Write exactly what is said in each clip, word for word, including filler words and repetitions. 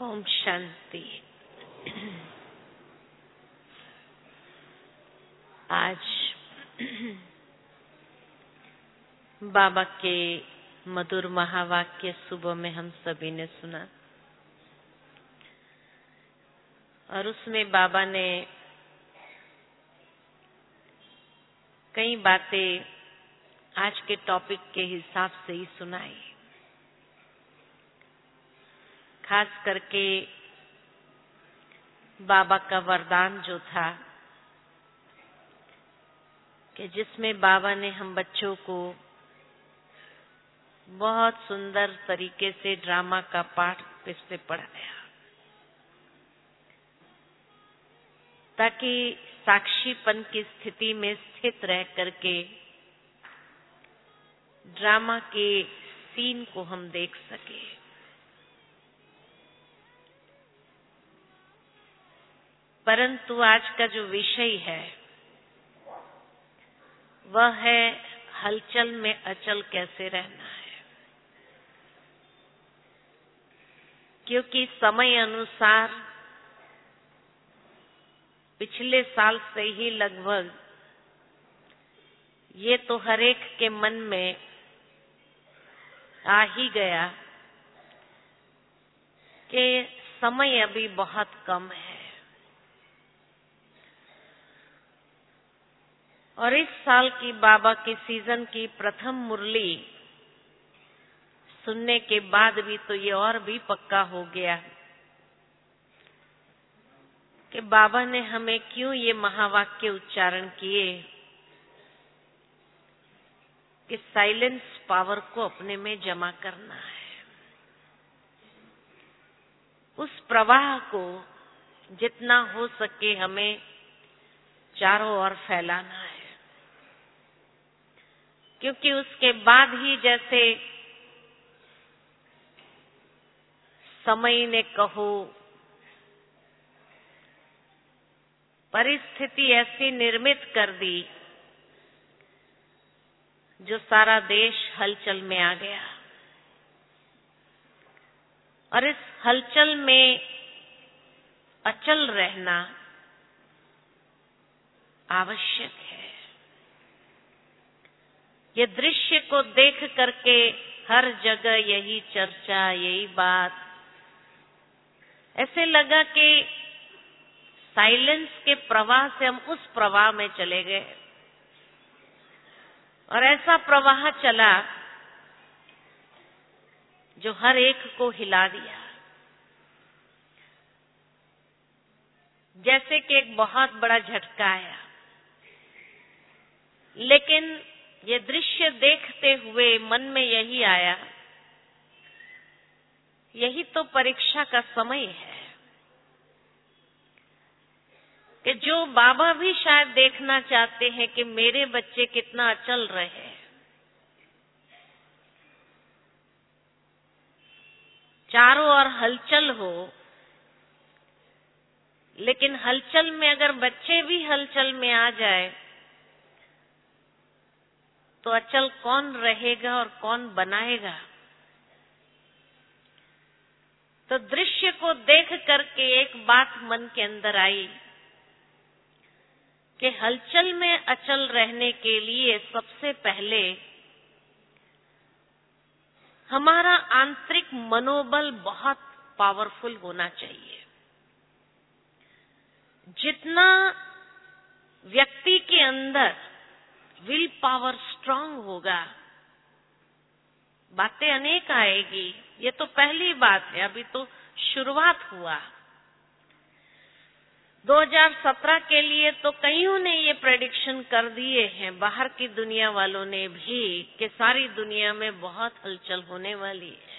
ओम शांति। आज बाबा के मधुर महावाक्य सुबह में हम सभी ने सुना और उसमें बाबा ने कई बातें आज के टॉपिक के हिसाब से ही सुनाई। खास करके बाबा का वरदान जो था कि जिसमें बाबा ने हम बच्चों को बहुत सुंदर तरीके से ड्रामा का पाठ से पढ़ाया ताकि साक्षीपन की स्थिति में स्थित रह करके ड्रामा के सीन को हम देख सके। परंतु आज का जो विषय है वह है हलचल में अचल कैसे रहना है, क्योंकि समय अनुसार पिछले साल से ही लगभग ये तो हर एक के मन में आ ही गया कि समय अभी बहुत कम है और इस साल की बाबा के सीजन की प्रथम मुरली सुनने के बाद भी तो ये और भी पक्का हो गया कि बाबा ने हमें क्यों ये महावाक्य उच्चारण किए कि साइलेंस पावर को अपने में जमा करना है, उस प्रवाह को जितना हो सके हमें चारों ओर फैलाना है, क्योंकि उसके बाद ही जैसे समय ने कहो परिस्थिति ऐसी निर्मित कर दी जो सारा देश हलचल में आ गया और इस हलचल में अचल रहना आवश्यक है। ये दृश्य को देख करके हर जगह यही चर्चा, यही बात, ऐसे लगा कि साइलेंस के प्रवाह से हम उस प्रवाह में चले गए और ऐसा प्रवाह चला जो हर एक को हिला दिया, जैसे कि एक बहुत बड़ा झटका आया। लेकिन ये दृश्य देखते हुए मन में यही आया, यही तो परीक्षा का समय है कि जो बाबा भी शायद देखना चाहते हैं कि मेरे बच्चे कितना अचल रहे। चारों ओर हलचल हो, लेकिन हलचल में अगर बच्चे भी हलचल में आ जाए तो अचल कौन रहेगा और कौन बनाएगा। तो दृश्य को देख करके एक बात मन के अंदर आई कि हलचल में अचल रहने के लिए सबसे पहले हमारा आंतरिक मनोबल बहुत पावरफुल होना चाहिए। जितना व्यक्ति के अंदर विल पावर स्ट्रांग होगा, बातें अनेक आएगी। ये तो पहली बात है, अभी तो शुरुआत हुआ। दो हज़ार सत्रह के लिए तो कईयों ने ये प्रेडिक्शन कर दिए हैं, बाहर की दुनिया वालों ने भी, कि सारी दुनिया में बहुत हलचल होने वाली है।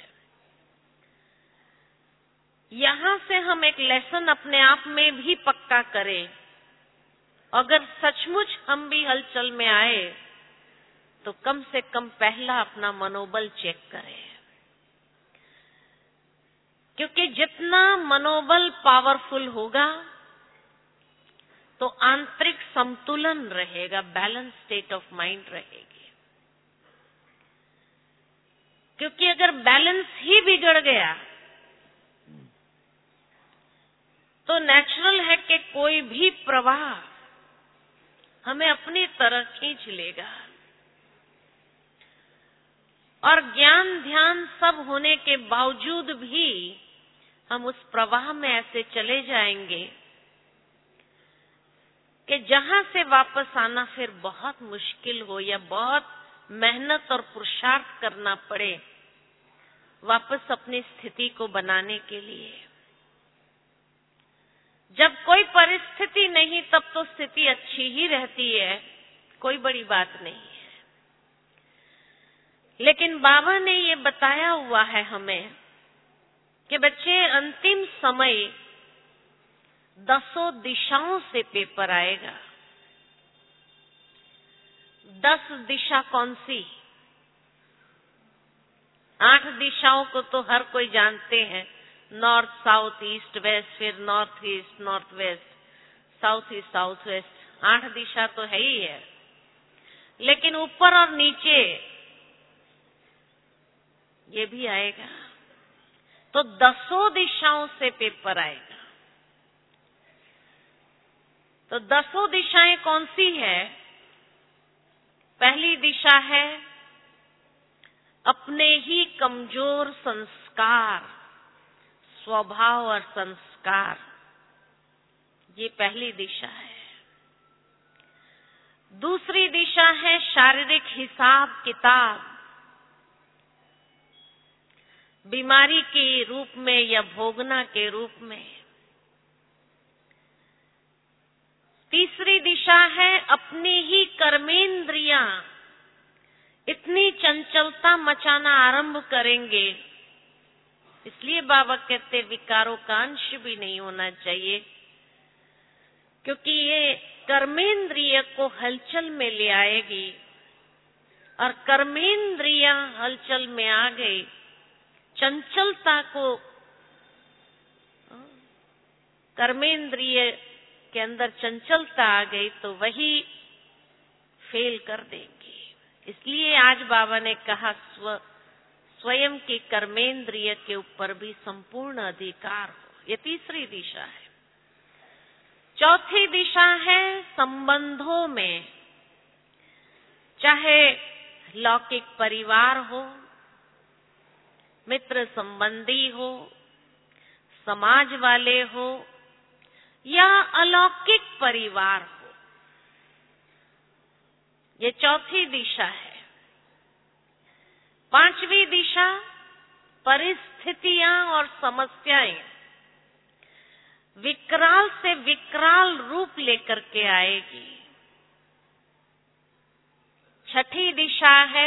यहां से हम एक लेसन अपने आप में भी पक्का करें। अगर सचमुच हम भी हलचल में आए तो कम से कम पहला अपना मनोबल चेक करें, क्योंकि जितना मनोबल पावरफुल होगा तो आंतरिक संतुलन रहेगा, बैलेंस स्टेट ऑफ माइंड रहेगी। क्योंकि अगर बैलेंस ही बिगड़ गया तो नेचुरल है कि कोई भी प्रवाह हमें अपनी तरफ खींच लेगा। और ज्ञान ध्यान सब होने के बावजूद भी हम उस प्रवाह में ऐसे चले जाएंगे कि जहां से वापस आना फिर बहुत मुश्किल हो या बहुत मेहनत और पुरुषार्थ करना पड़े वापस अपनी स्थिति को बनाने के लिए। जब कोई परिस्थिति नहीं तब तो स्थिति अच्छी ही रहती है, कोई बड़ी बात नहीं है। लेकिन बाबा ने ये बताया हुआ है हमें कि बच्चे, अंतिम समय दसों दिशाओं से पेपर आएगा। दस दिशा कौन सी? आठ दिशाओं को तो हर कोई जानते हैं, नॉर्थ साउथ ईस्ट वेस्ट, फिर north east north west, south east south west, आठ दिशा तो है ही है। लेकिन ऊपर और नीचे ये भी आएगा, तो दसों दिशाओं से पेपर आएगा। तो दसों दिशाएं कौन सी है? पहली दिशा है अपने ही कमजोर संस्कार, स्वभाव और संस्कार, ये पहली दिशा है। दूसरी दिशा है शारीरिक हिसाब किताब, बीमारी के रूप में या भोगना के रूप में। तीसरी दिशा है अपनी ही कर्मेंद्रियां इतनी चंचलता मचाना आरंभ करेंगे, इसलिए बाबा कहते विकारों का अंश भी नहीं होना चाहिए, क्योंकि ये कर्मेंद्रिय को हलचल में ले आएगी। और कर्मेंद्रियां हलचल में आ गई, चंचलता को, कर्मेंद्रिय के अंदर चंचलता आ गई तो वही फेल कर देंगी। इसलिए आज बाबा ने कहा स्व स्वयं के कर्मेंद्रिय के ऊपर भी संपूर्ण अधिकार हो। ये तीसरी दिशा है। चौथी दिशा है संबंधों में, चाहे लौकिक परिवार हो, मित्र संबंधी हो, समाज वाले हो या अलौकिक परिवार हो, ये चौथी दिशा है। पांचवी दिशा परिस्थितियां और समस्याएं विकराल से विकराल रूप लेकर के आएगी। छठी दिशा है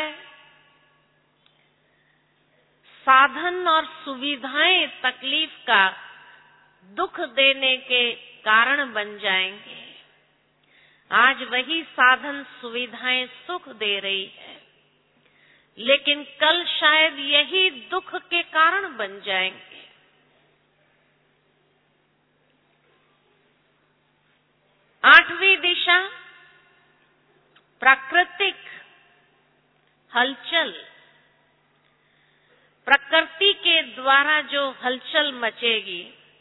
साधन और सुविधाएं तकलीफ का दुख देने के कारण बन जाएंगे। आज वही साधन सुविधाएं सुख दे रही है, लेकिन कल शायद यही दुख के कारण बन जाएंगे। आठवीं दिशा प्राकृतिक हलचल, प्रकृति के द्वारा जो हलचल मचेगी,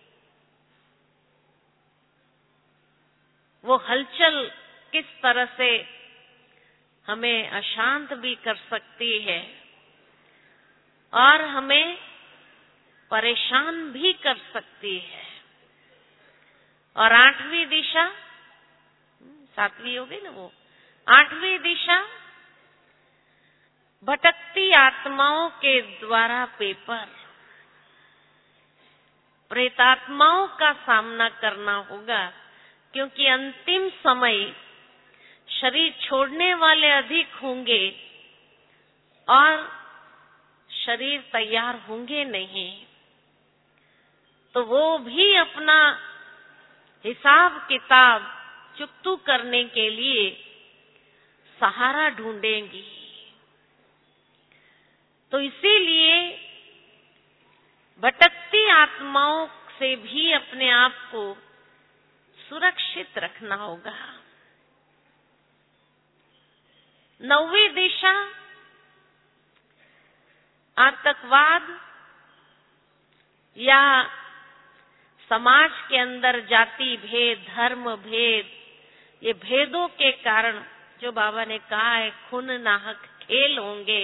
वो हलचल किस तरह से हमें अशांत भी कर सकती है और हमें परेशान भी कर सकती है। और आठवीं दिशा, सातवीं हो गई ना वो, आठवीं दिशा भटकती आत्माओं के द्वारा पेपर, प्रेतात्माओं का सामना करना होगा, क्योंकि अंतिम समय शरीर छोड़ने वाले अधिक होंगे और शरीर तैयार होंगे नहीं, तो वो भी अपना हिसाब किताब चुकतू करने के लिए सहारा ढूंढेंगी। तो इसीलिए भटकती आत्माओं से भी अपने आप को सुरक्षित रखना होगा। नौवीं दिशा आतंकवाद या समाज के अंदर जाति भेद, धर्म भेद, ये भेदों के कारण जो बाबा ने कहा है खून नाहक खेल होंगे,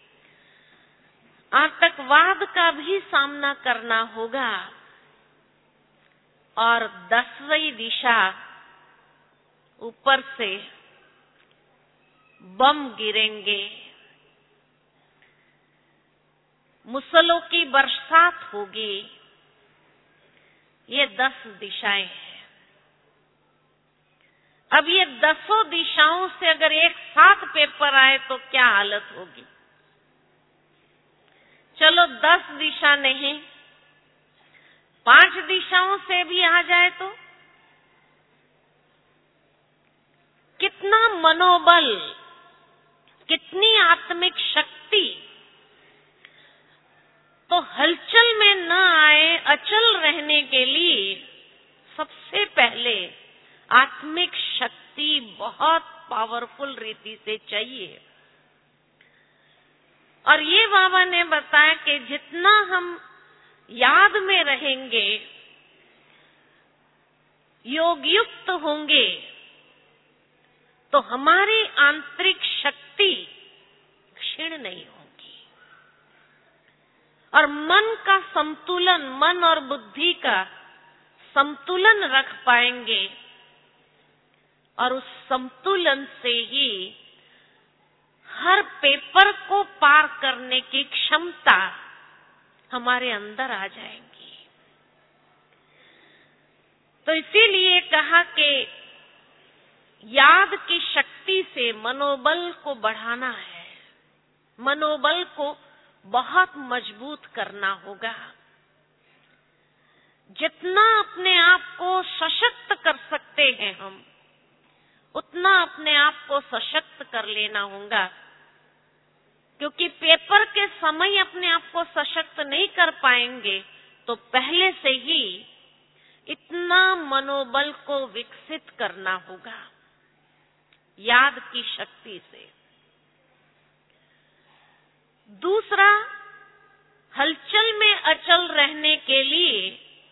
आतंकवाद का भी सामना करना होगा और दसवीं दिशा ऊपर से बम गिरेंगे, मुसलों की बरसात होगी। ये दस दिशाएं हैं। अब ये दसों दिशाओं से अगर एक साथ पेपर आए तो क्या हालत होगी। चलो दस दिशा नहीं, पांच दिशाओं से भी आ जाए तो कितना मनोबल, कितनी आत्मिक शक्ति। तो हलचल में न आए, अचल रहने के लिए सबसे पहले आत्मिक शक्ति बहुत पावरफुल रीति से चाहिए। और ये बाबा ने बताया कि जितना हम याद में रहेंगे, योग युक्त होंगे, तो हमारी आंतरिक शक्ति क्षीण नहीं होगी और मन का संतुलन, मन और बुद्धि का संतुलन रख पाएंगे और उस संतुलन से ही हर पेपर को पार करने की क्षमता हमारे अंदर आ जाएंगी। तो इसीलिए कहा कि याद की शक्ति से मनोबल को बढ़ाना है, मनोबल को बहुत मजबूत करना होगा। जितना अपने आप को सशक्त कर सकते हैं हम, उतना अपने आप को सशक्त कर लेना होगा, क्योंकि पेपर के समय अपने आप को सशक्त नहीं कर पाएंगे तो पहले से ही इतना मनोबल को विकसित करना होगा याद की शक्ति से। दूसरा, हलचल में अचल रहने के लिए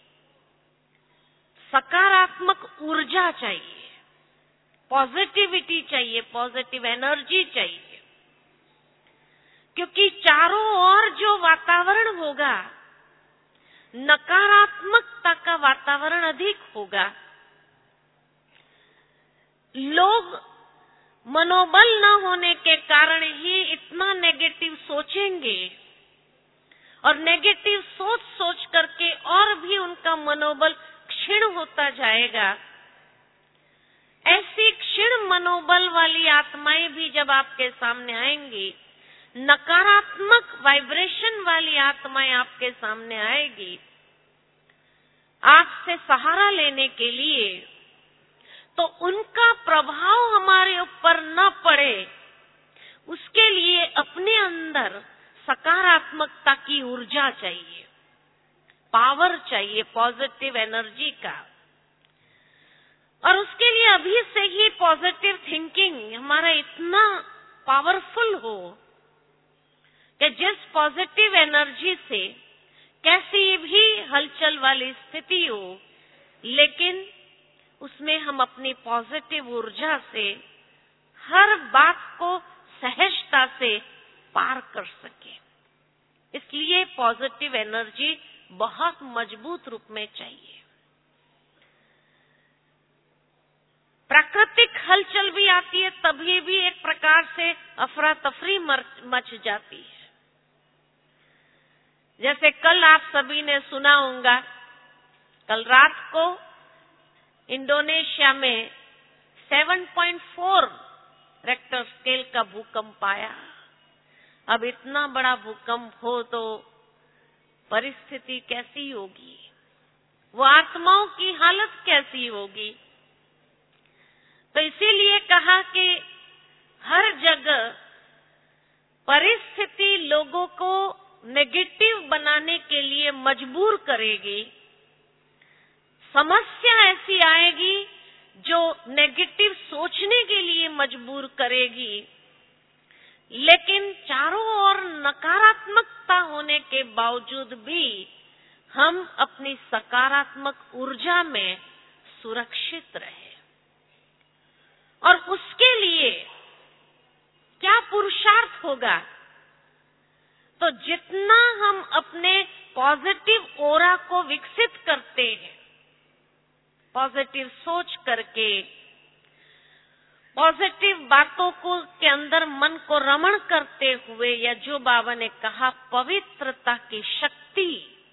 सकारात्मक ऊर्जा चाहिए, पॉजिटिविटी चाहिए, पॉजिटिव एनर्जी चाहिए, क्योंकि चारों ओर जो वातावरण होगा, नकारात्मकता का वातावरण अधिक होगा। लोग मनोबल न होने के कारण ही इतना नेगेटिव सोचेंगे और नेगेटिव सोच सोच करके और भी उनका मनोबल क्षीण होता जाएगा। ऐसी क्षीण मनोबल वाली आत्माएं भी जब आपके सामने आएंगी, नकारात्मक वाइब्रेशन वाली आत्माएं आपके सामने आएगी आपसे सहारा लेने के लिए, तो उनका प्रभाव हमारे ऊपर न पड़े, उसके लिए अपने अंदर सकारात्मकता की ऊर्जा चाहिए, पावर चाहिए, पॉजिटिव एनर्जी का। और उसके लिए अभी से ही पॉजिटिव थिंकिंग हमारा इतना पावरफुल हो कि जिस पॉजिटिव एनर्जी से कैसी भी हलचल वाली स्थिति हो, लेकिन उसमें हम अपनी पॉजिटिव ऊर्जा से हर बात को सहजता से पार कर सके। इसलिए पॉजिटिव एनर्जी बहुत मजबूत रूप में चाहिए। प्राकृतिक हलचल भी आती है, तभी भी एक प्रकार से अफरा तफरी मच जाती है। जैसे कल आप सभी ने सुना होगा, कल रात को इंडोनेशिया में सात पॉइंट चार रेक्टर स्केल का भूकंप आया। अब इतना बड़ा भूकंप हो तो परिस्थिति कैसी होगी, वो आत्माओं की हालत कैसी होगी। तो इसीलिए कहा कि हर जगह परिस्थिति लोगों को नेगेटिव बनाने के लिए मजबूर करेगी, समस्या ऐसी आएगी जो नेगेटिव सोचने के लिए मजबूर करेगी। लेकिन चारों ओर नकारात्मकता होने के बावजूद भी हम अपनी सकारात्मक ऊर्जा में सुरक्षित रहे। और उसके लिए क्या पुरुषार्थ होगा? तो जितना हम अपने पॉजिटिव ओरा को विकसित करते हैं, पॉजिटिव सोच करके, पॉजिटिव बातों को के अंदर मन को रमण करते हुए, या जो बाबा ने कहा पवित्रता की शक्ति,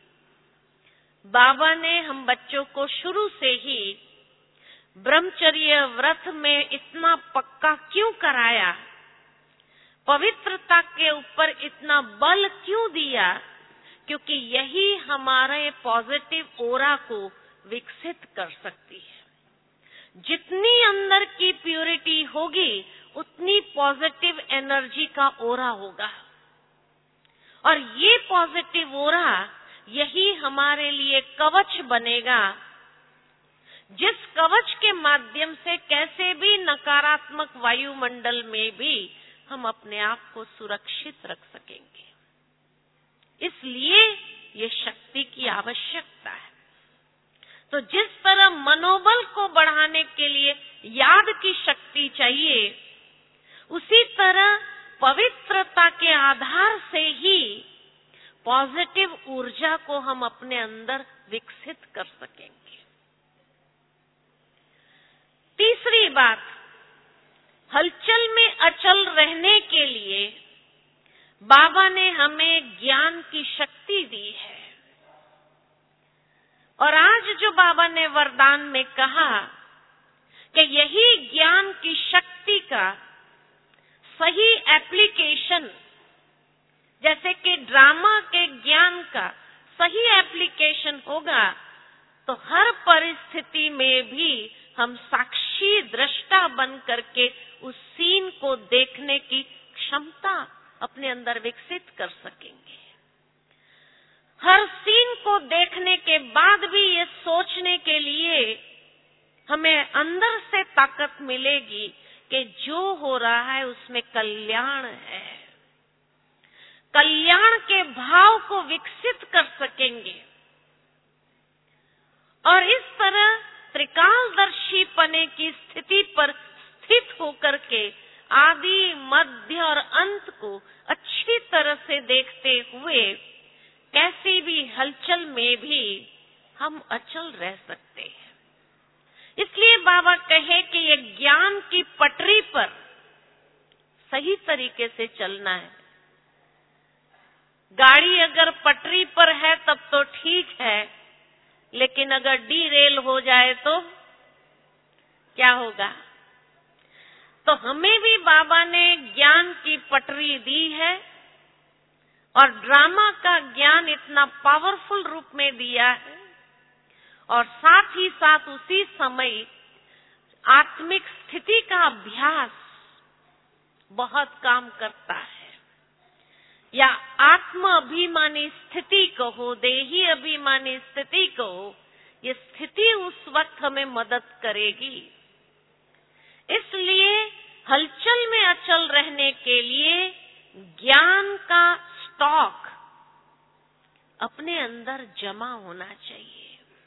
बाबा ने हम बच्चों को शुरू से ही ब्रह्मचर्य व्रत में इतना पक्का क्यों कराया, पवित्रता के ऊपर इतना बल क्यों दिया? क्योंकि यही हमारे पॉजिटिव ओरा को विकसित कर सकती है। जितनी अंदर की प्यूरिटी होगी उतनी पॉजिटिव एनर्जी का ओरा होगा, और ये पॉजिटिव ओरा यही हमारे लिए कवच बनेगा, जिस कवच के माध्यम से कैसे भी नकारात्मक वायुमंडल में भी हम अपने आप को सुरक्षित रख सकेंगे। इसलिए ये शक्ति की आवश्यकता है। तो जिस तरह मनोबल को बढ़ाने के लिए याद की शक्ति चाहिए, उसी तरह पवित्रता के आधार से ही पॉजिटिव ऊर्जा को हम अपने अंदर विकसित कर सकेंगे। तीसरी बात, हलचल में अचल रहने के लिए बाबा ने हमें ज्ञान की शक्ति दी है। और आज जो बाबा ने वरदान में कहा कि यही ज्ञान की शक्ति का सही एप्लीकेशन, जैसे कि ड्रामा के ज्ञान का सही एप्लीकेशन होगा, तो हर परिस्थिति में भी हम साक्षी दृष्टा बन करके उस सीन को देखने की क्षमता अपने अंदर विकसित कर सकेंगे। हर सीन को देखने के बाद भी ये सोचने के लिए हमें अंदर से ताकत मिलेगी कि जो हो रहा है उसमें कल्याण है। कल्याण के भाव को विकसित कर सकेंगे, और इस तरह त्रिकालदर्शी पने की स्थिति पर स्थित होकर के आदि, मध्य और अंत को अच्छी तरह से देखते हुए कैसी भी हलचल में भी हम अचल रह सकते हैं। इसलिए बाबा कहे कि ये ज्ञान की पटरी पर सही तरीके से चलना है। गाड़ी अगर पटरी पर है तब तो ठीक है, लेकिन अगर डीरेल हो जाए तो क्या होगा? तो हमें भी बाबा ने ज्ञान की पटरी दी है, और ड्रामा का ज्ञान इतना पावरफुल रूप में दिया है, और साथ ही साथ उसी समय आत्मिक स्थिति का अभ्यास बहुत काम करता है। या आत्म अभिमानी स्थिति कहो, देही अभिमानी स्थिति कहो, ये स्थिति उस वक्त हमें मदद करेगी। इसलिए हलचल में अचल रहने के लिए ज्ञान का स्टॉक अपने अंदर जमा होना चाहिए।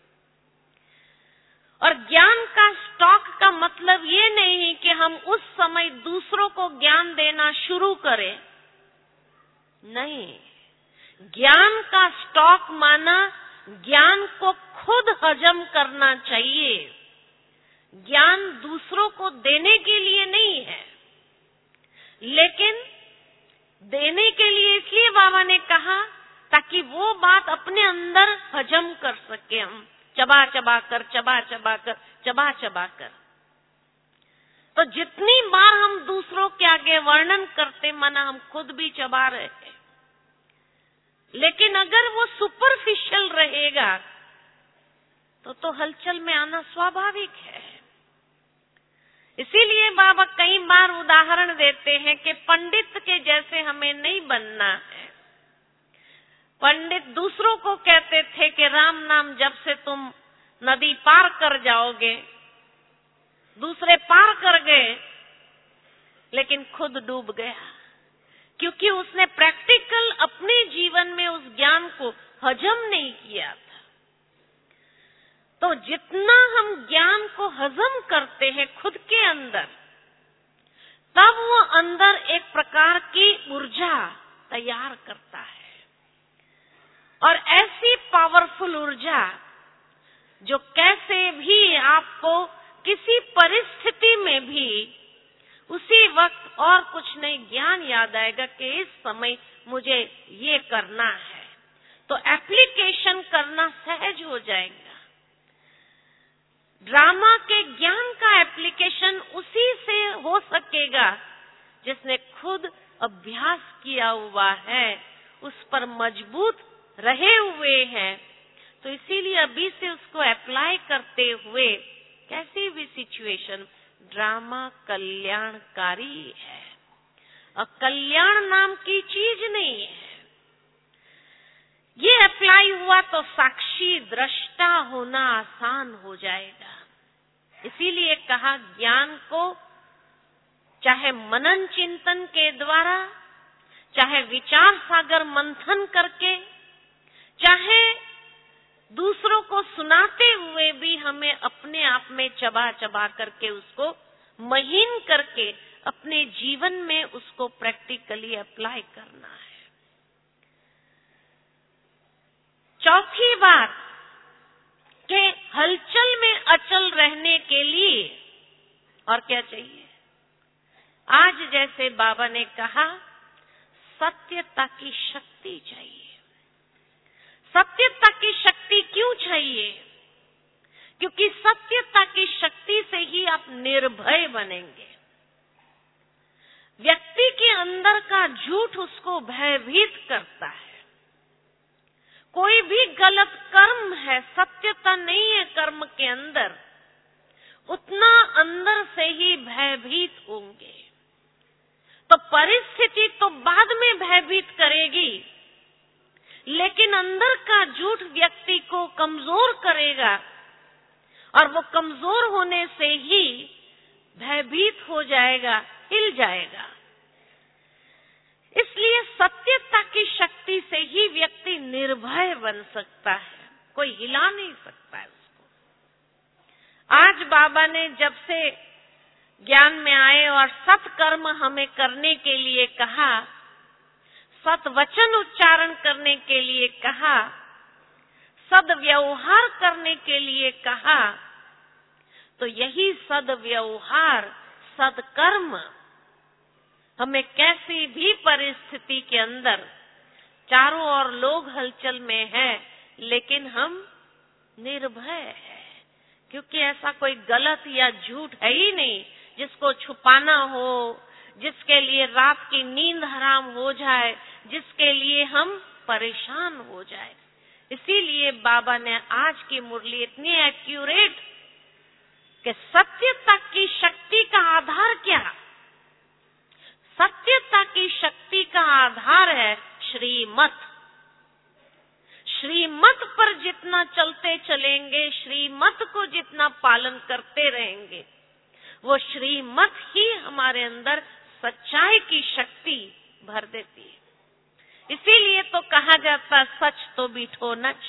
और ज्ञान का स्टॉक का मतलब ये नहीं कि हम उस समय दूसरों को ज्ञान देना शुरू करें, नहीं। ज्ञान का स्टॉक माना ज्ञान को खुद हजम करना चाहिए। ज्ञान दूसरों को देने के लिए नहीं है, लेकिन देने के लिए इसलिए बाबा ने कहा ताकि वो बात अपने अंदर हजम कर सके हम, चबा चबा कर चबा चबा कर चबा चबा कर। तो जितनी बार हम दूसरों के आगे वर्णन करते माना हम खुद भी चबा रहे हैं, लेकिन अगर वो सुपरफिशियल रहेगा तो तो हलचल में आना स्वाभाविक है। इसीलिए बाबा कई बार उदाहरण देते हैं कि पंडित के जैसे हमें नहीं बनना है। पंडित दूसरों को कहते थे कि राम नाम जब से तुम नदी पार कर जाओगे, दूसरे पार कर गए लेकिन खुद डूब गया, क्योंकि उसने प्रैक्टिकल अपने जीवन में उस ज्ञान को हजम नहीं किया था। तो जितना हम ज्ञान को हजम करते हैं खुद के अंदर, तब वो अंदर एक प्रकार की ऊर्जा तैयार करता है, और ऐसी पावरफुल ऊर्जा जो कैसे भी आपको किसी परिस्थिति में भी उसी वक्त और कुछ नहीं ज्ञान याद आएगा कि इस समय मुझे ये करना है, तो एप्लीकेशन करना सहज हो जाएगा। ड्रामा के ज्ञान का एप्लीकेशन उसी से हो सकेगा जिसने खुद अभ्यास किया हुआ है, उस पर मजबूत रहे हुए हैं। तो इसीलिए अभी से उसको अप्लाई करते हुए कैसी भी सिचुएशन, ड्रामा कल्याणकारी है, और कल्याण नाम की चीज नहीं है। ये अप्लाई हुआ तो साक्षी दृष्टा होना आसान हो जाएगा। इसीलिए कहा ज्ञान को चाहे मनन चिंतन के द्वारा, चाहे विचार सागर मंथन करके, चाहे दूसरों को सुनाते हुए भी हमें अपने आप में चबा चबा करके उसको महीन करके अपने जीवन में उसको प्रैक्टिकली अप्लाई करना है। चौथी बात कि हलचल में अचल रहने के लिए और क्या चाहिए? आज जैसे बाबा ने कहा, सत्यता की शक्ति चाहिए। सत्यता की शक्ति क्यों चाहिए? क्योंकि सत्यता की शक्ति से ही आप निर्भय बनेंगे। व्यक्ति के अंदर का झूठ उसको भयभीत करता है। कोई भी गलत कर्म है, सत्यता नहीं है कर्म के अंदर, उतना अंदर से ही भयभीत होंगे। तो परिस्थिति तो बाद में भयभीत करेगी, लेकिन अंदर का झूठ व्यक्ति को कमजोर करेगा, और वो कमजोर होने से ही भयभीत हो जाएगा, हिल जाएगा। इसलिए सत्यता की शक्ति से ही व्यक्ति निर्भय बन सकता है, कोई हिला नहीं सकता है उसको। आज बाबा ने जब से ज्ञान में आए और सत्कर्म हमें करने के लिए कहा, सत वचन उच्चारण करने के लिए कहा, सद्व्यवहार करने के लिए कहा, तो यही सद्व्यवहार, सत्कर्म हमें कैसी भी परिस्थिति के अंदर, चारों ओर लोग हलचल में हैं, लेकिन हम निर्भय हैं, क्योंकि ऐसा कोई गलत या झूठ है ही नहीं जिसको छुपाना हो, जिसके लिए रात की नींद हराम हो जाए, जिसके लिए हम परेशान हो जाए। इसीलिए बाबा ने आज की मुरली इतनी एक्यूरेट कि सत्यता की शक्ति का आधार क्या? सत्यता की शक्ति का आधार है श्रीमत। श्रीमत पर जितना चलते चलेंगे, श्रीमत को जितना पालन करते रहेंगे, वो श्रीमत ही हमारे अंदर सच्चाई की शक्ति भर देती है। इसीलिए तो कहा जाता, सच तो बीठो नच।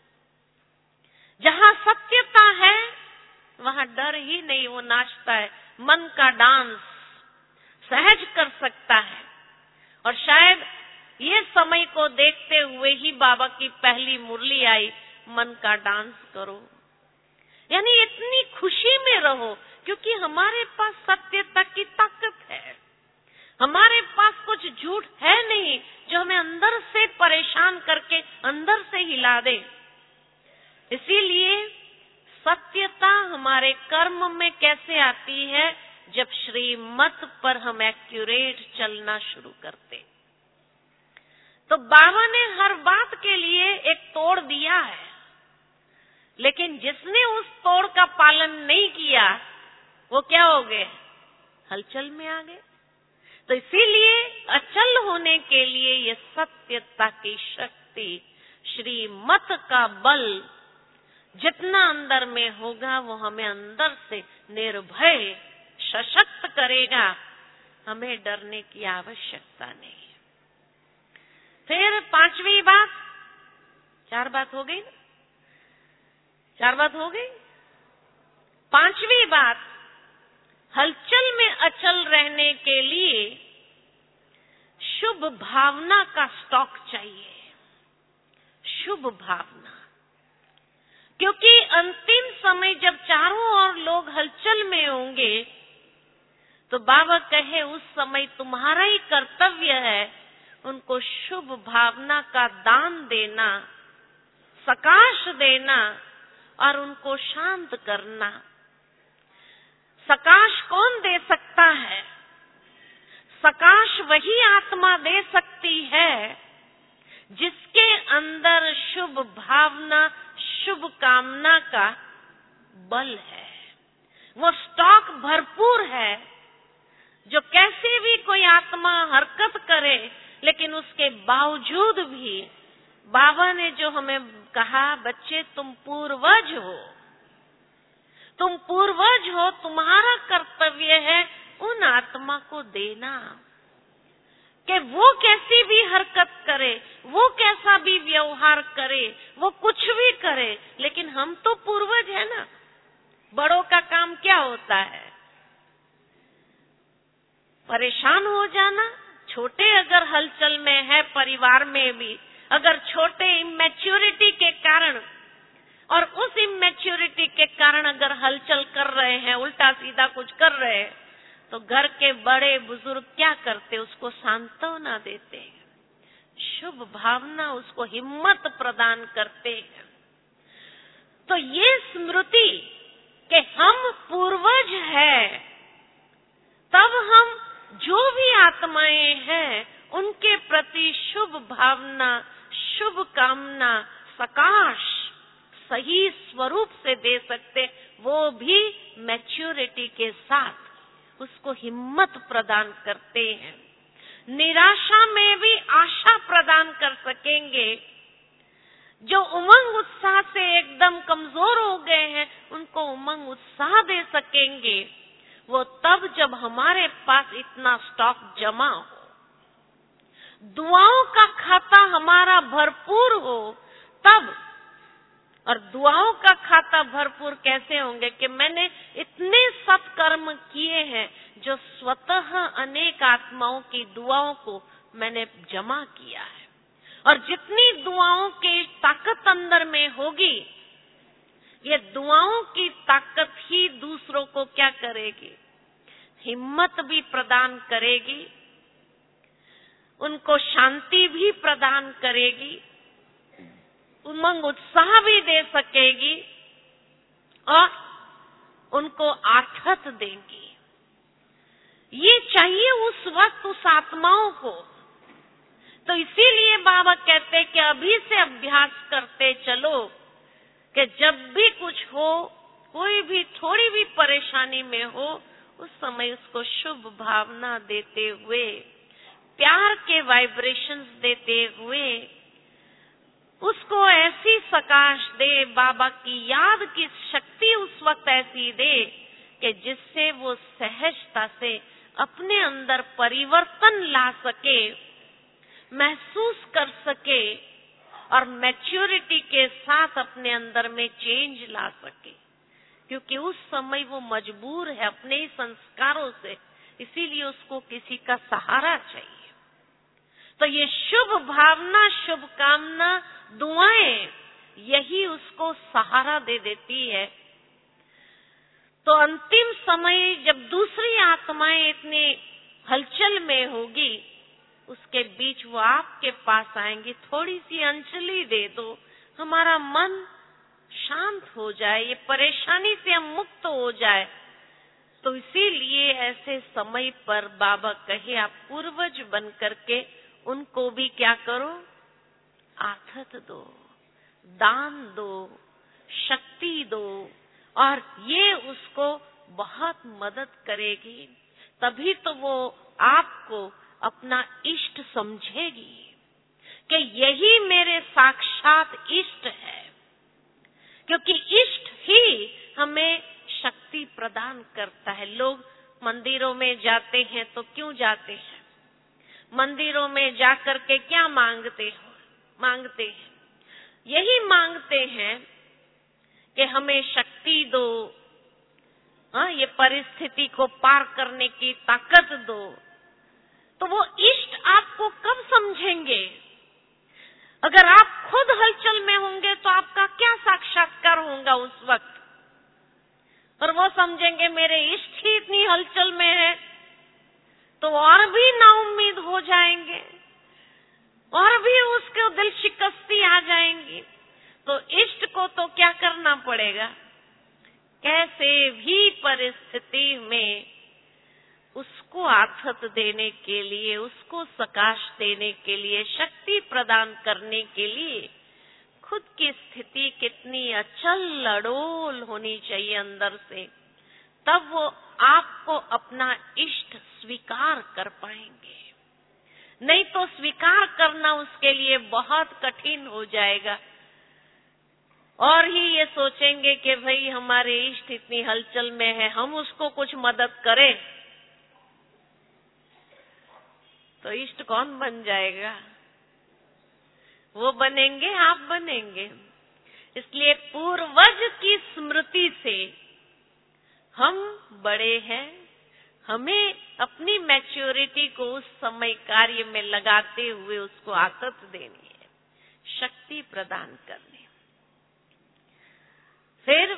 जहां सत्यता है वहां डर ही नहीं, वो नाचता है, मन का डांस सहज कर सकता है। और शायद ये समय को देखते हुए ही बाबा की पहली मुरली आई, मन का डांस करो, यानी इतनी खुशी में रहो, क्योंकि हमारे पास सत्यता की ताकत है। हमारे पास कुछ झूठ है नहीं जो हमें अंदर से परेशान करके अंदर से हिला दे। इसीलिए सत्यता हमारे कर्म में कैसे आती है? जब श्रीमत पर हम एक्यूरेट चलना शुरू करते। तो बाबा ने हर बात के लिए एक तोड़ दिया है, लेकिन जिसने उस तोड़ का पालन नहीं किया वो क्या हो गए? हलचल में आ गए। तो इसीलिए अचल होने के लिए ये सत्यता की शक्ति, श्रीमत का बल जितना अंदर में होगा, वो हमें अंदर से निर्भय सशक्त करेगा। हमें डरने की आवश्यकता नहीं है। फिर पांचवी बात चार बात हो गई ना? चार बात हो गई। पांचवी बात, हलचल में अचल रहने के लिए शुभ भावना का स्टॉक चाहिए। शुभ भावना, क्योंकि अंतिम समय जब चारों ओर लोग हलचल में होंगे तो बाबा कहे उस समय तुम्हारा ही कर्तव्य है उनको शुभ भावना का दान देना, सकाश देना और उनको शांत करना। सकाश कौन दे सकता है? सकाश वही आत्मा दे सकती है जिसके अंदर शुभ भावना, शुभ कामना का बल है। वो स्टॉक भरपूर है, जो कैसे भी कोई आत्मा हरकत करे लेकिन उसके बावजूद भी बाबा ने जो हमें कहा, बच्चे तुम पूर्वज हो, तुम पूर्वज हो, तुम्हारा कर्तव्य है उन आत्मा को देना कि वो कैसी भी हरकत करे, वो कैसा भी व्यवहार करे, वो कुछ भी करे, लेकिन हम तो पूर्वज है ना। बड़ों का काम क्या होता है? परेशान हो जाना। छोटे अगर हलचल में है परिवार में भी, अगर छोटे इमेच्योरिटी के कारण और उस इमेच्योरिटी के कारण अगर हलचल कर रहे हैं, उल्टा सीधा कुछ कर रहे हैं, तो घर के बड़े बुजुर्ग क्या करते? उसको सांत्वना देते हैं, शुभ भावना, उसको हिम्मत प्रदान करते हैं। तो ये स्मृति कि हम पूर्वज हैं, तब हम जो भी आत्माएं हैं उनके प्रति शुभ भावना, शुभ कामना, सकाश सही स्वरूप से दे सकते, वो भी मैच्योरिटी के साथ उसको हिम्मत प्रदान करते हैं। निराशा में भी आशा प्रदान कर सकेंगे। जो उमंग उत्साह से एकदम कमजोर हो गए हैं उनको उमंग उत्साह दे सकेंगे, वो तब जब हमारे पास इतना स्टॉक जमा हो, दुआओं का खाता हमारा भरपूर हो तब। और दुआओं का खाता भरपूर कैसे होंगे? कि मैंने इतने सत्कर्म किए हैं जो स्वतः अनेक आत्माओं की दुआओं को मैंने जमा किया है, और जितनी दुआओं की ताकत अंदर में होगी, ये दुआओं की ताकत ही दूसरों को क्या करेगी? हिम्मत भी प्रदान करेगी, उनको शांति भी प्रदान करेगी, उमंग उत्साह भी दे सकेगी और उनको आठत देंगी। ये चाहिए उस वक्त उस आत्माओं को। तो इसीलिए बाबा कहते कि अभी से अभ्यास करते चलो कि जब भी कुछ हो, कोई भी थोड़ी भी परेशानी में हो, उस समय उसको शुभ भावना देते हुए, प्यार के वाइब्रेशंस देते हुए उसको ऐसी सकाश दे, बाबा की याद की शक्ति उस वक्त ऐसी दे कि जिससे वो सहजता से अपने अंदर परिवर्तन ला सके, महसूस कर सके और मैच्योरिटी के साथ अपने अंदर में चेंज ला सके। क्योंकि उस समय वो मजबूर है अपने ही संस्कारों से, इसीलिए उसको किसी का सहारा चाहिए। तो ये शुभ भावना, शुभ कामना, दुआएं, यही उसको सहारा दे देती है। तो अंतिम समय जब दूसरी आत्माएं इतनी हलचल में होगी, उसके बीच वो आपके पास आएंगी, थोड़ी सी अंजलि दे दो, हमारा मन शांत हो जाए, ये परेशानी से हम मुक्त हो जाए। तो इसीलिए ऐसे समय पर बाबा कहे आप पूर्वज बन करके उनको भी क्या करो? आथत दो, दान दो, शक्ति दो, और ये उसको बहुत मदद करेगी। तभी तो वो आपको अपना इष्ट समझेगी कि यही मेरे साक्षात इष्ट है। क्योंकि इष्ट ही हमें शक्ति प्रदान करता है। लोग मंदिरों में जाते हैं तो क्यों जाते हैं? मंदिरों में जाकर के क्या मांगते हो? मांगते हैं यही मांगते हैं कि हमें शक्ति दो, हाँ, ये परिस्थिति को पार करने की ताकत दो। तो वो इष्ट आपको कब समझेंगे? अगर आप खुद हलचल में होंगे तो आपका क्या साक्षात्कार होगा उस वक्त? और वो समझेंगे मेरे इष्ट ही इतनी हलचल में है, तो और भी नाउम्मीद हो जाएंगे, और भी उसके दिल शिकस्ती आ जाएंगी। तो इष्ट को तो क्या करना पड़ेगा? कैसे भी परिस्थिति में उसको आथत देने के लिए, उसको सकाश देने के लिए, शक्ति प्रदान करने के लिए खुद की स्थिति कितनी अचल अडोल होनी चाहिए अंदर से, तब वो आपको अपना इष्ट स्वीकार कर पाएंगे। नहीं तो स्वीकार करना उसके लिए बहुत कठिन हो जाएगा, और ही ये सोचेंगे कि भाई हमारे इष्ट इतनी हलचल में है, हम उसको कुछ मदद करें, तो इष्ट कौन बन जाएगा? वो बनेंगे, आप बनेंगे। इसलिए पूर्वज की स्मृति से हम बड़े हैं, हमें अपनी मैच्योरिटी को उस समय कार्य में लगाते हुए उसको आदत देनी है, शक्ति प्रदान करनी। फिर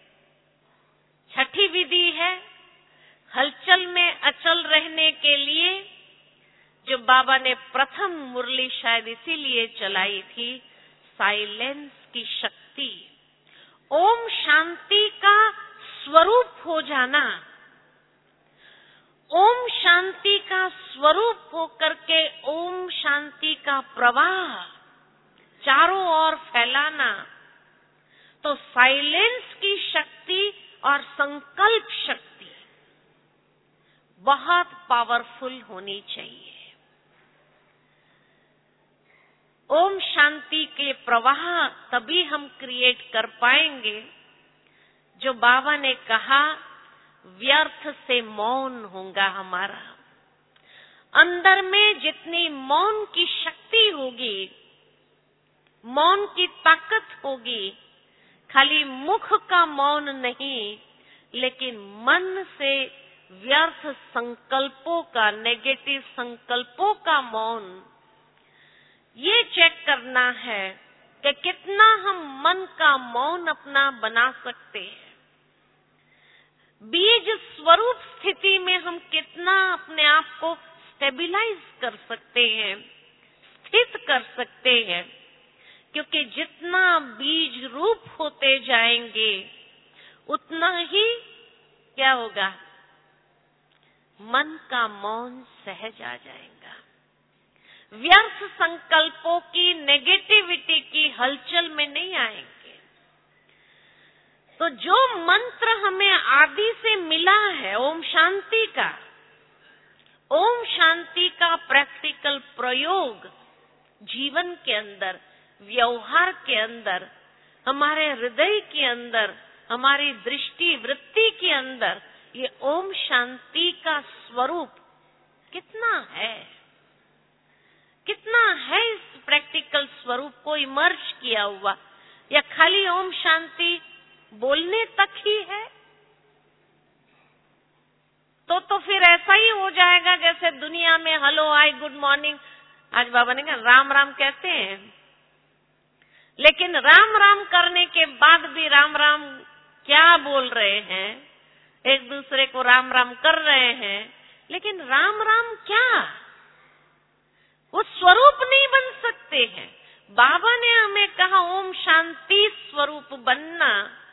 छठी विधि है हलचल में अचल रहने के लिए, जो बाबा ने प्रथम मुरली शायद इसीलिए चलाई थी, साइलेंस की शक्ति। ओम शांति का स्वरूप हो जाना, ओम शांति का स्वरूप होकर के ओम शांति का प्रवाह चारों ओर फैलाना। तो साइलेंस की शक्ति और संकल्प शक्ति बहुत पावरफुल होनी चाहिए। ओम शांति के प्रवाह तभी हम क्रिएट कर पाएंगे, जो बाबा ने कहा व्यर्थ से मौन होगा हमारा। अंदर में जितनी मौन की शक्ति होगी, मौन की ताकत होगी, खाली मुख का मौन नहीं, लेकिन मन से व्यर्थ संकल्पों का, नेगेटिव संकल्पों का मौन, ये चेक करना है कि कितना हम मन का मौन अपना बना सकते हैं। बीज स्वरूप स्थिति में हम कितना अपने आप को स्टेबलाइज कर सकते हैं, स्थित कर सकते हैं, क्योंकि जितना बीज रूप होते जाएंगे उतना ही क्या होगा, मन का मौन सहज आ जाएगा। व्यर्थ संकल्पों की, नेगेटिविटी की हलचल में नहीं आएंगे। तो जो मंत्र हमें आदि से मिला है ओम शांति का, ओम शांति का प्रैक्टिकल प्रयोग जीवन के अंदर, व्यवहार के अंदर, हमारे हृदय के अंदर, हमारी दृष्टि वृत्ति के अंदर, ये ओम शांति का स्वरूप कितना है, कितना है इस प्रैक्टिकल स्वरूप को इमर्ज किया हुआ, या खाली ओम शांति बोलने तक ही है? तो तो फिर ऐसा ही हो जाएगा जैसे दुनिया में हेलो, हाय, गुड मॉर्निंग, आज बाबा ने कहा राम राम कहते हैं, लेकिन राम राम करने के बाद भी राम राम क्या बोल रहे हैं, एक दूसरे को राम राम कर रहे हैं, लेकिन राम राम क्या, वो स्वरूप नहीं बन सकते हैं। बाबा ने हमें कहा ओम शांति स्वरूप बनना,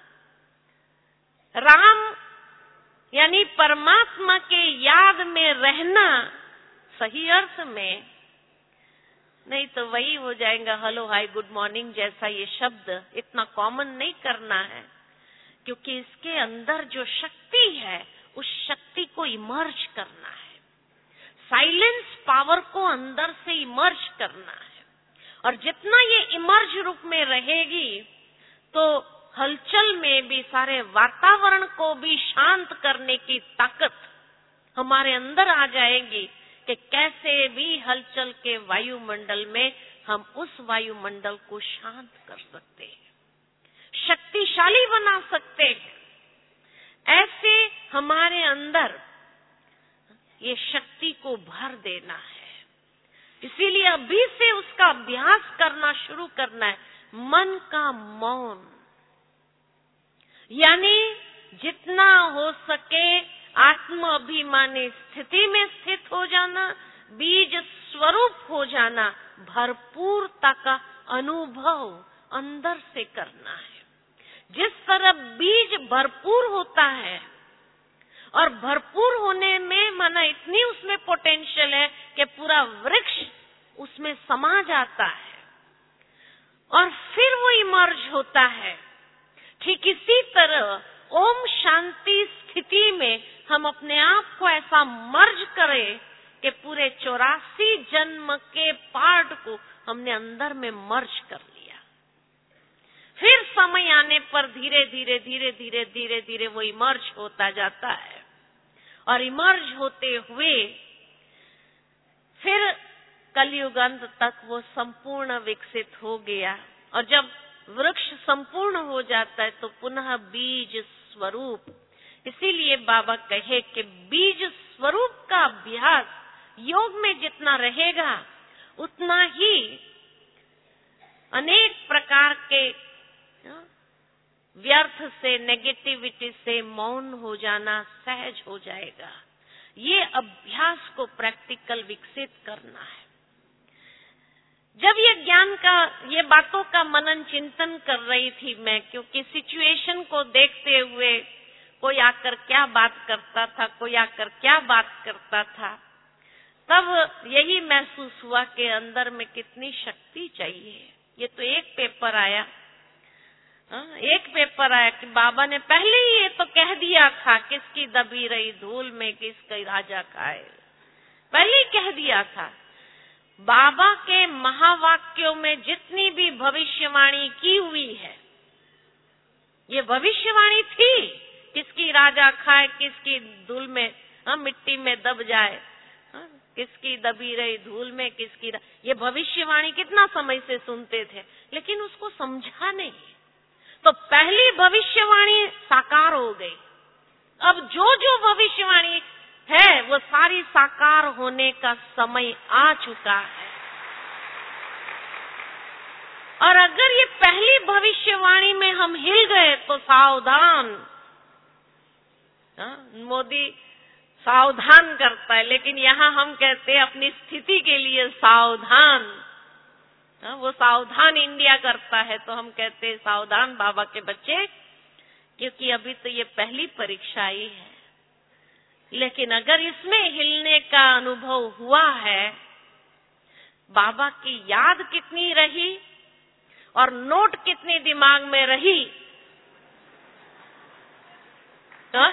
राम यानी परमात्मा के याद में रहना सही अर्थ में, नहीं तो वही हो जाएगा हेलो, हाय, गुड मॉर्निंग जैसा ये शब्द इतना कॉमन नहीं करना है, क्योंकि इसके अंदर जो शक्ति है उस शक्ति को इमर्ज करना है, साइलेंस पावर को अंदर से इमर्ज करना है। और जितना ये इमर्ज रूप में रहेगी तो हलचल में भी, सारे वातावरण को भी शांत करने की ताकत हमारे अंदर आ जाएगी कि कैसे भी हलचल के वायुमंडल में हम उस वायुमंडल को शांत कर सकते हैं, शक्तिशाली बना सकते हैं। ऐसे हमारे अंदर ये शक्ति को भर देना है। इसीलिए अभी से उसका अभ्यास करना शुरू करना है। मन का मौन, यानी जितना हो सके आत्म अभिमानी स्थिति में स्थित हो जाना, बीज स्वरूप हो जाना, भरपूरता का अनुभव अंदर से करना है। जिस तरह बीज भरपूर होता है और भरपूर होने में माना इतनी उसमें पोटेंशियल है कि पूरा वृक्ष उसमें समा जाता है और फिर वो इमर्ज होता है। ठीक इसी तरह ओम शांति स्थिति में हम अपने आप को ऐसा मर्ज करें कि पूरे चौरासी जन्म के पार्ट को हमने अंदर में मर्ज कर लिया। फिर समय आने पर धीरे धीरे धीरे धीरे धीरे धीरे वो इमर्ज होता जाता है और इमर्ज होते हुए फिर कलयुग अंत तक वो संपूर्ण विकसित हो गया। और जब वृक्ष संपूर्ण हो जाता है तो पुनः बीज स्वरूप। इसीलिए बाबा कहे कि बीज स्वरूप का अभ्यास योग में जितना रहेगा उतना ही अनेक प्रकार के व्यर्थ से, नेगेटिविटी से मौन हो जाना सहज हो जाएगा। ये अभ्यास को प्रैक्टिकल विकसित करना है। जब ये ज्ञान का, ये बातों का मनन चिंतन कर रही थी मैं, क्योंकि सिचुएशन को देखते हुए कोई आकर क्या बात करता था, कोई आकर क्या बात करता था, तब यही महसूस हुआ कि अंदर में कितनी शक्ति चाहिए। ये तो एक पेपर आया, एक पेपर आया कि बाबा ने पहले ही ये तो कह दिया था, किसकी दबी रही धूल में किसका राजा खाए, पहले ही कह दिया था। बाबा के महावाक्यों में जितनी भी भविष्यवाणी की हुई है, ये भविष्यवाणी थी, किसकी राजा खाए, किसकी धूल में हाँ, मिट्टी में दब जाए, हाँ, किसकी दबी रही धूल में किसकी, ये भविष्यवाणी कितना समय से सुनते थे, लेकिन उसको समझा नहीं। तो पहली भविष्यवाणी साकार हो गई। अब जो जो भविष्यवाणी है वो सारी साकार होने का समय आ चुका है। और अगर ये पहली भविष्यवाणी में हम हिल गए तो सावधान, मोदी सावधान करता है, लेकिन यहाँ हम कहते हैं अपनी स्थिति के लिए सावधान। वो सावधान इंडिया करता है तो हम कहते हैं सावधान बाबा के बच्चे, क्योंकि अभी तो ये पहली परीक्षा ही है। लेकिन अगर इसमें हिलने का अनुभव हुआ है, बाबा की याद कितनी रही और नोट कितनी दिमाग में रही, तो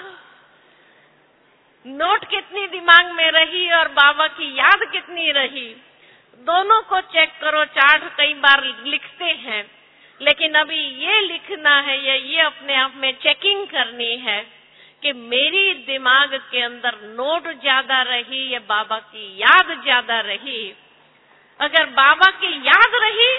नोट कितनी दिमाग में रही और बाबा की याद कितनी रही, दोनों को चेक करो। चार्ट कई बार लिखते हैं, लेकिन अभी ये लिखना है या ये अपने आप में चेकिंग करनी है कि मेरी दिमाग के अंदर नोट ज्यादा रही या बाबा की याद ज्यादा रही। अगर बाबा की याद रही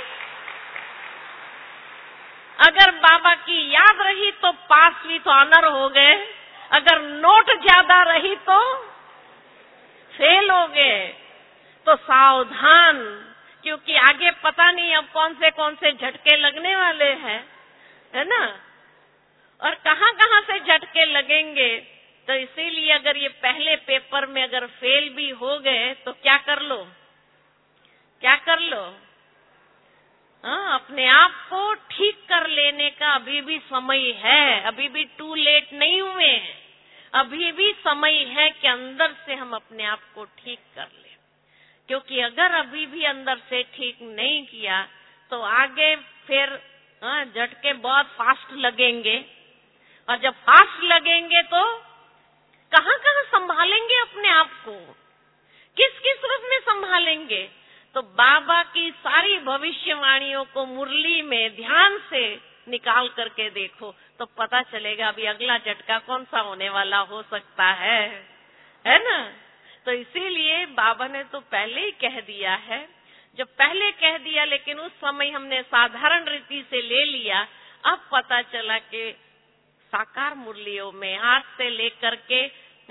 अगर बाबा की याद रही तो पास विथ ऑनर हो गए, अगर नोट ज्यादा रही तो फेल हो गए। तो सावधान, क्योंकि आगे पता नहीं अब कौन से कौन से झटके लगने वाले हैं, है ना, और कहाँ कहाँ से झटके लगेंगे। तो इसीलिए अगर ये पहले पेपर में अगर फेल भी हो गए तो क्या कर लो, क्या कर लो, हाँ, अपने आप को ठीक कर लेने का अभी भी समय है, अभी भी टू लेट नहीं हुए हैं, अभी भी समय है कि अंदर से हम अपने आप को ठीक कर लें। क्योंकि अगर अभी भी अंदर से ठीक नहीं किया तो आगे फिर हाँ, झटके बहुत फास्ट लगेंगे, और जब फास्ट लगेंगे तो कहाँ कहाँ संभालेंगे अपने आप को, किस किस रूप में संभालेंगे। तो बाबा की सारी भविष्यवाणियों को मुरली में ध्यान से निकाल करके देखो तो पता चलेगा अभी अगला झटका कौन सा होने वाला हो सकता है, है ना। तो इसीलिए बाबा ने तो पहले ही कह दिया है जब पहले कह दिया लेकिन उस समय हमने साधारण रीति से ले लिया, अब पता चला कि साकार मुरलियों में आज से लेकर के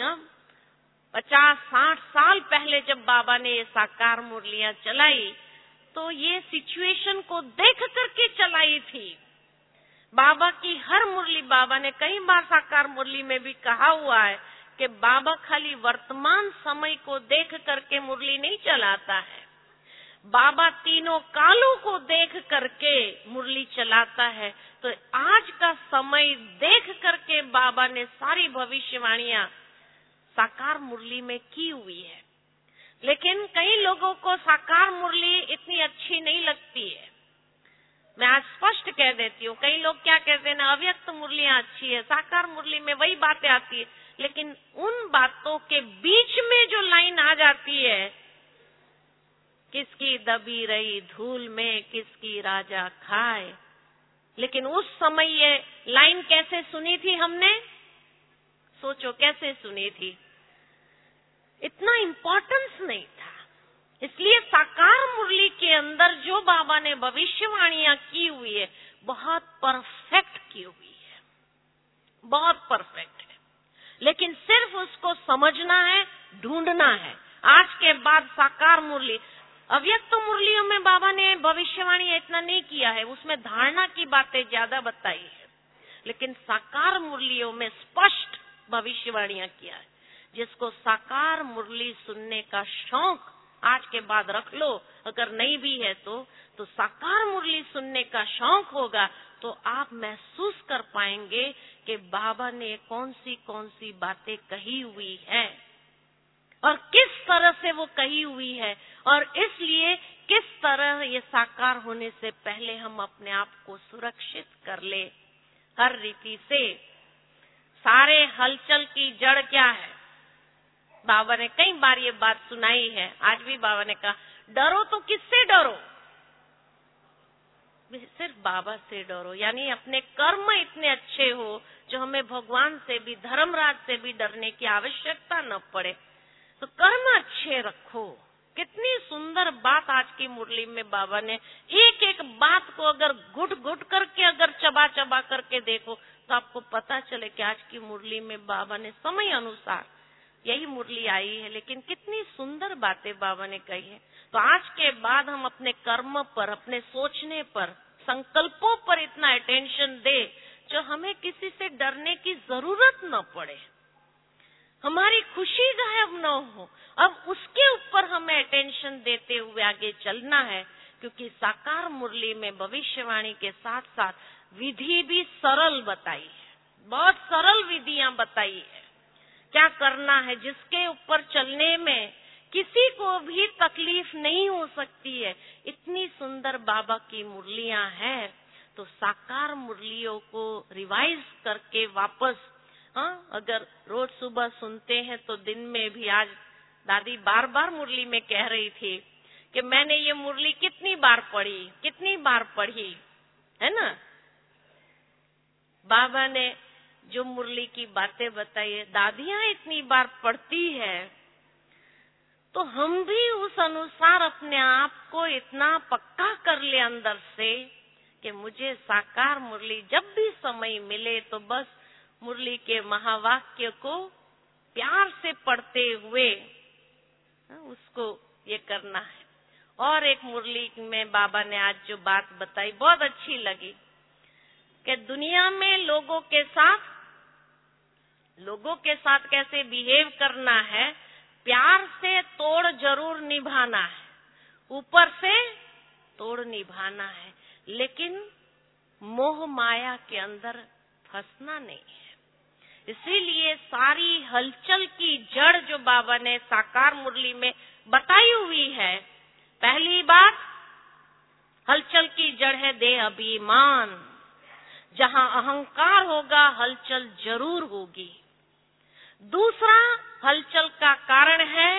पचास साठ साल पहले जब बाबा ने ये साकार मुरलियां चलाई तो ये सिचुएशन को देख करके चलाई थी। बाबा की हर मुरली, बाबा ने कई बार साकार मुरली में भी कहा हुआ है कि बाबा खाली वर्तमान समय को देख करके मुरली नहीं चलाता है, बाबा तीनों कालों को देख करके मुरली चलाता है। तो आज का समय देख करके बाबा ने सारी भविष्यवाणियां साकार मुरली में की हुई है। लेकिन कई लोगों को साकार मुरली इतनी अच्छी नहीं लगती है। मैं आज स्पष्ट कह देती हूँ, कई लोग क्या कहते हैं ना, अव्यक्त मुरलियां अच्छी है, साकार मुरली में वही बातें आती है, लेकिन उन बातों के बीच में जो लाइन आ जाती है, किसकी दबी रही धूल में किसकी राजा खाए, लेकिन उस समय ये लाइन कैसे सुनी थी हमने? सोचो कैसे सुनी थी? इतना इम्पोर्टेंस नहीं था। इसलिए साकार मुरली के अंदर जो बाबा ने भविष्यवाणियां की हुई है बहुत परफेक्ट की हुई है, बहुत परफेक्ट है। लेकिन सिर्फ उसको समझना है, ढूंढना है। आज के बाद साकार मुरली, अव्यक्त मुरलियों में बाबा ने भविष्यवाणी इतना नहीं किया है, उसमें धारणा की बातें ज्यादा बताई है, लेकिन साकार मुरलियों में स्पष्ट भविष्यवाणियां किया है। जिसको साकार मुरली सुनने का शौक आज के बाद रख लो, अगर नहीं भी है तो तो साकार मुरली सुनने का शौक होगा तो आप महसूस कर पाएंगे कि बाबा ने कौन सी कौन सी बातें कही हुई है और किस तरह से वो कही हुई है, और इसलिए किस तरह ये साकार होने से पहले हम अपने आप को सुरक्षित कर ले हर रीति से। सारे हलचल की जड़ क्या है? बाबा ने कई बार ये बात सुनाई है, आज भी बाबा ने कहा डरो तो किससे डरो? सिर्फ बाबा से डरो, यानी अपने कर्म इतने अच्छे हो जो हमें भगवान से भी, धर्मराज से भी डरने की आवश्यकता न पड़े। तो कर्म अच्छे रखो। कितनी सुंदर बात आज की मुरली में बाबा ने, एक एक बात को अगर घुट घुट करके अगर चबा चबा करके देखो तो आपको पता चले कि आज की मुरली में बाबा ने समय अनुसार यही मुरली आई है, लेकिन कितनी सुंदर बातें बाबा ने कही है। तो आज के बाद हम अपने कर्म पर, अपने सोचने पर, संकल्पों पर इतना अटेंशन दे जो हमें किसी से डरने की जरूरत न पड़े, हमारी खुशी गायब न हो। अब उसके ऊपर हमें अटेंशन देते हुए आगे चलना है, क्योंकि साकार मुरली में भविष्यवाणी के साथ साथ विधि भी सरल बताई है, बहुत सरल विधियां बताई है, क्या करना है, जिसके ऊपर चलने में किसी को भी तकलीफ नहीं हो सकती है। इतनी सुंदर बाबा की मुरलियां हैं, तो साकार मुरलियों को रिवाइज करके वापस, हाँ, अगर रोज सुबह सुनते हैं तो दिन में भी, आज दादी बार बार मुरली में कह रही थी कि मैंने ये मुरली कितनी बार पढ़ी, कितनी बार पढ़ी, है ना। बाबा ने जो मुरली की बातें बताई है, दादियां इतनी बार पढ़ती है, तो हम भी उस अनुसार अपने आप को इतना पक्का कर ले अंदर से कि मुझे साकार मुरली जब भी समय मिले तो बस मुरली के महावाक्य को प्यार से पढ़ते हुए उसको ये करना है। और एक मुरली में बाबा ने आज जो बात बताई बहुत अच्छी लगी कि दुनिया में लोगों के साथ लोगों के साथ कैसे बिहेव करना है, प्यार से तोड़ जरूर निभाना है, ऊपर से तोड़ निभाना है, लेकिन मोह माया के अंदर फंसना नहीं है। इसीलिए सारी हलचल की जड़ जो बाबा ने साकार मुरली में बताई हुई है, पहली बात, हलचल की जड़ है देह अभिमान। जहां अहंकार होगा हलचल जरूर होगी। दूसरा, हलचल का कारण है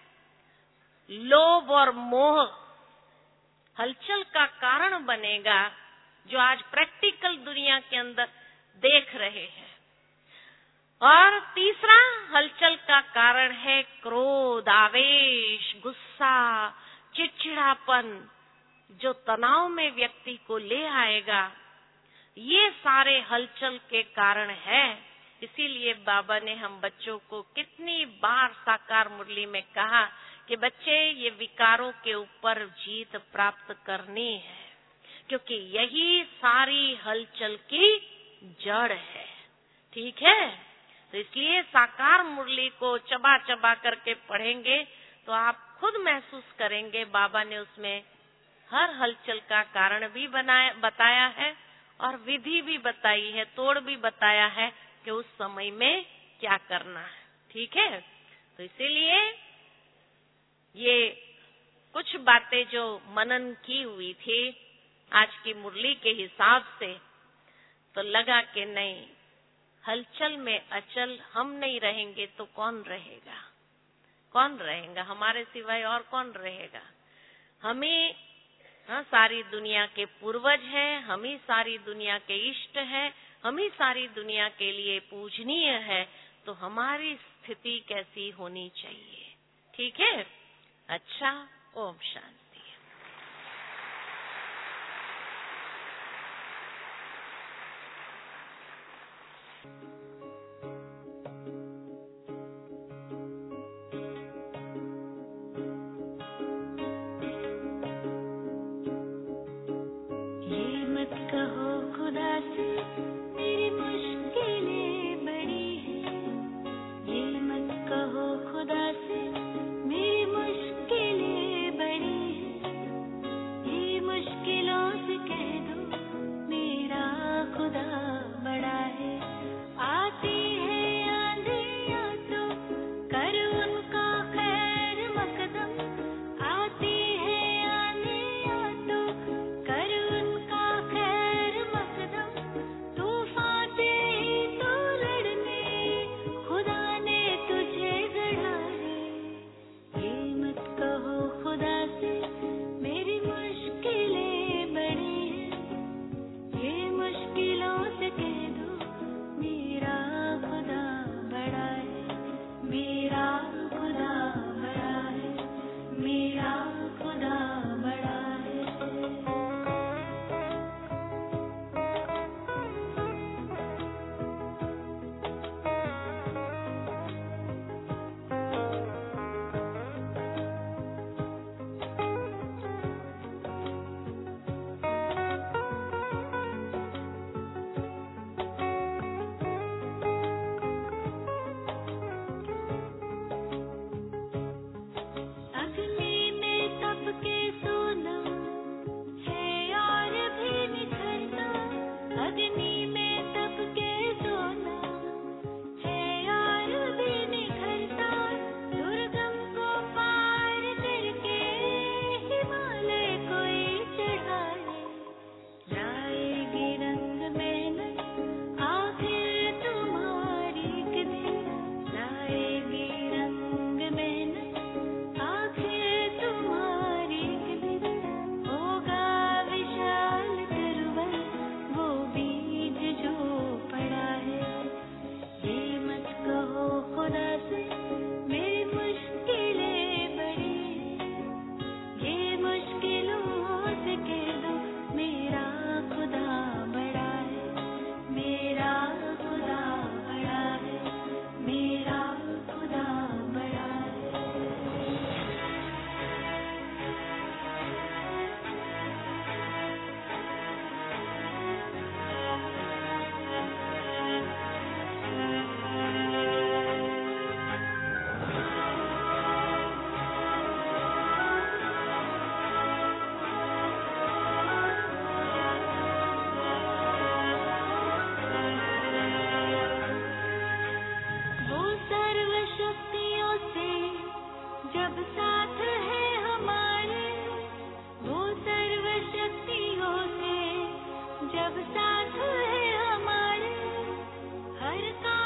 लोभ और मोह। हलचल का कारण बनेगा जो आज प्रैक्टिकल दुनिया के अंदर देख रहे हैं। और तीसरा, हलचल का कारण है क्रोध, आवेश, गुस्सा, चिड़चिड़ापन जो तनाव में व्यक्ति को ले आएगा, ये सारे हलचल के कारण है। इसीलिए बाबा ने हम बच्चों को कितनी बार साकार मुरली में कहा कि बच्चे ये विकारों के ऊपर जीत प्राप्त करनी है, क्योंकि यही सारी हलचल की जड़ है। ठीक है, तो इसलिए साकार मुरली को चबा चबा करके पढ़ेंगे तो आप खुद महसूस करेंगे बाबा ने उसमें हर हलचल का कारण भी बनाया बताया है और विधि भी बताई है, तोड़ भी बताया है कि उस समय में क्या करना है। ठीक है, तो इसीलिए ये कुछ बातें जो मनन की हुई थी आज की मुरली के हिसाब से, तो लगा कि नहीं, हलचल में अचल हम नहीं रहेंगे तो कौन रहेगा, कौन रहेगा हमारे सिवाय, और कौन रहेगा। हम ही हाँ, सारी दुनिया के पूर्वज हैं, हम ही सारी दुनिया के इष्ट हैं, हम ही सारी दुनिया के लिए पूजनीय है, तो हमारी स्थिति कैसी होनी चाहिए। ठीक है, अच्छा, ओम शांति। कहो खुदा से मेरी मुश्किलें बड़ी हैं, ये मत कहो खुदा से मेरी मुश्किलें बड़ी हैं, ये मुश्किलों से कह दो मेरा खुदा बड़ा है। आती है आंधियाँ तो कर उनका खैर मकदम, आती है आंधियाँ तो कर जब साथ है हमारे, हर काम